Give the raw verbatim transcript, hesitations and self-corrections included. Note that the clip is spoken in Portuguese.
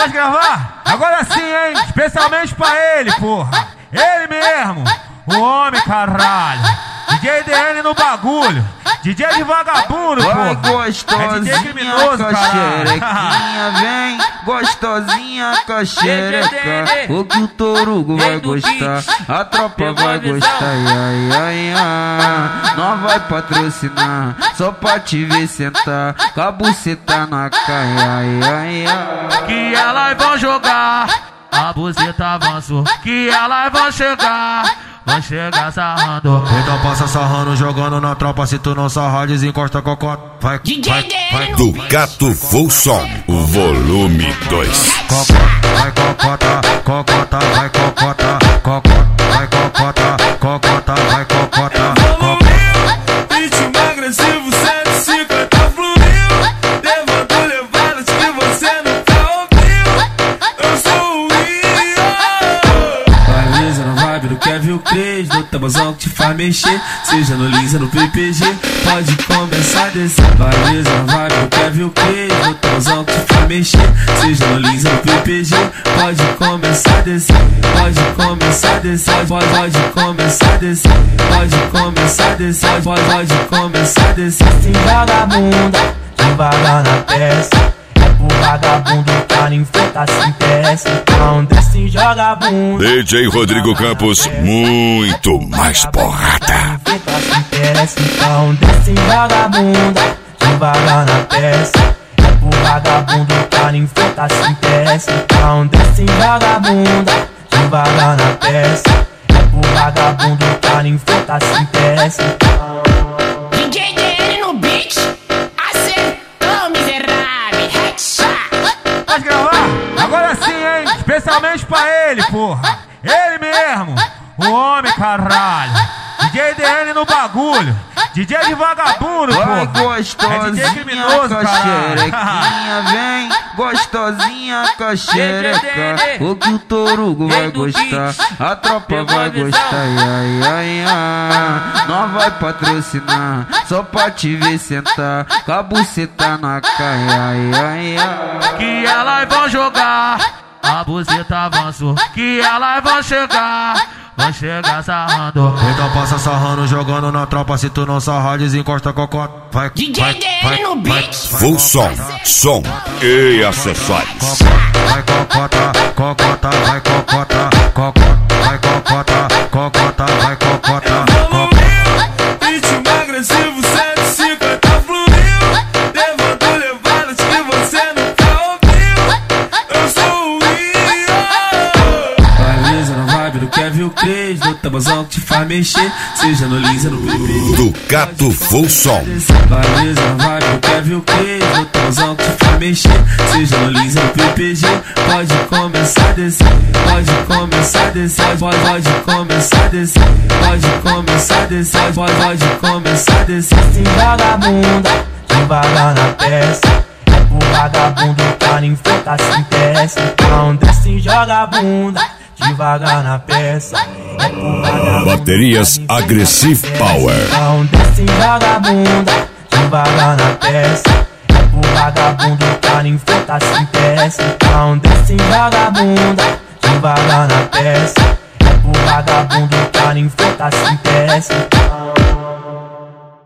Pode gravar? Agora sim, hein? Especialmente pra ele, porra. Ele mesmo. O homem, caralho. D J D N no bagulho. D J de vagabundo, vai porra. gostosinha, é D J criminoso, com a xerequinha, vem gostosinha com a xereca. O que o Torugo vai gostar, a tropa vai gostar. Ai, ai, ai, nós vai patrocinar, só pra te ver sentar, com a buceta na caia. Ai, ai, ai, que elas vão jogar, a buceta avançou. Que elas vão chegar, vai chegar sarrando. Então passa sarrando, jogando na tropa. Se tu não sarrar, desencosta cocota. Vai, vai, vai. Ducato Full Som, volume dois. Cocota, vai cocota, cocota, vai cocota, cocota, vai cocota, cocota, vai cocota. Ritmo agressivo, cento e cinquenta fluiu. Levando levadas que você nunca ouviu. Eu sou o Rio. Vai lisa na vibe do Kevin Cres, do tabuzão que te faz mexer. Seja no Lisa, no P P G, pode começar a descer. Vai lisa na vibe do Kevin Cres, do tabuzão que te faz mexer. Seja no Lisa, no P P G, pode começar a descer. Pode começar a descer, pode, pode começar a descer. Pode começar a descer, pode, pode começar a descer. Se joga a bunda, devagar na peça. O vagabundo tá nem feita, se interessa. Então desce, joga a bunda. D J Rodrigo Campos, muito mais porrada. Se interessa, então desce, joga a bunda. Devagar na peça. O vagabundo tá nem feita, se interessa. Então desce, joga a bunda. Devagar na peça. O vagabundo tá nem feita, se interessa. D J D N no beat, acertou, miserável, headshot. Pode gravar? Agora sim, hein? Especialmente pra ele, porra. Ele mesmo. O homem, caralho. D J D N no bagulho. D J de vagabundo, vai porra. gostosinha, é D J criminoso, com a xerequinha, vem gostosinha com a xereca. O que o Torugo vai gostar, a tropa vai gostar. Ai, ai, ai, nós vai patrocinar, só pra te ver sentar, com a buceta na caia. Ai, ai, ai, que elas vão jogar, a buceta avançou. Que elas vão chegar, vai chegar sarrando. Então passa sarrando, jogando na tropa. Se tu não sarrar, desencosta cocota. Vai, D J vai, D vai, N no vai, beat. Full Som, som e acessórios. vai cocota, cocota, vai cocota, cocota, vai cocota, cocota, vai cocota. Ritmo agressivo, cento e cinquenta fluiu. Levando levadas que você nunca ouviu. Eu sou o Rio. Vai lisa na vibe do Kevin Cres, do tabuzão que te faz mexer. Seja no Lisa, no P P G. Ducato Full Som. Vai lisa na vibe do Kevin Cres, do tabuzão que te faz mexer. Seja no Lisa, no P P G, pode começar a descer. Pode começar a descer, pode, pode começar a descer. Pode começar a descer, pode, pode começar a descer. Se joga a bunda, devagar na peça. O vagabundo tá nem feita, se interessa. Então desce, joga a bunda. Devagar na peça. É pro vagabundo. Baterias Aggressive Power. Então desce, joga a bunda. Devagar na peça. É pro vagabundo tá nem feita, se interessa. Então desce, joga a bunda. Devagar na peça. É pro vagabundo tá nem feita, se interessa.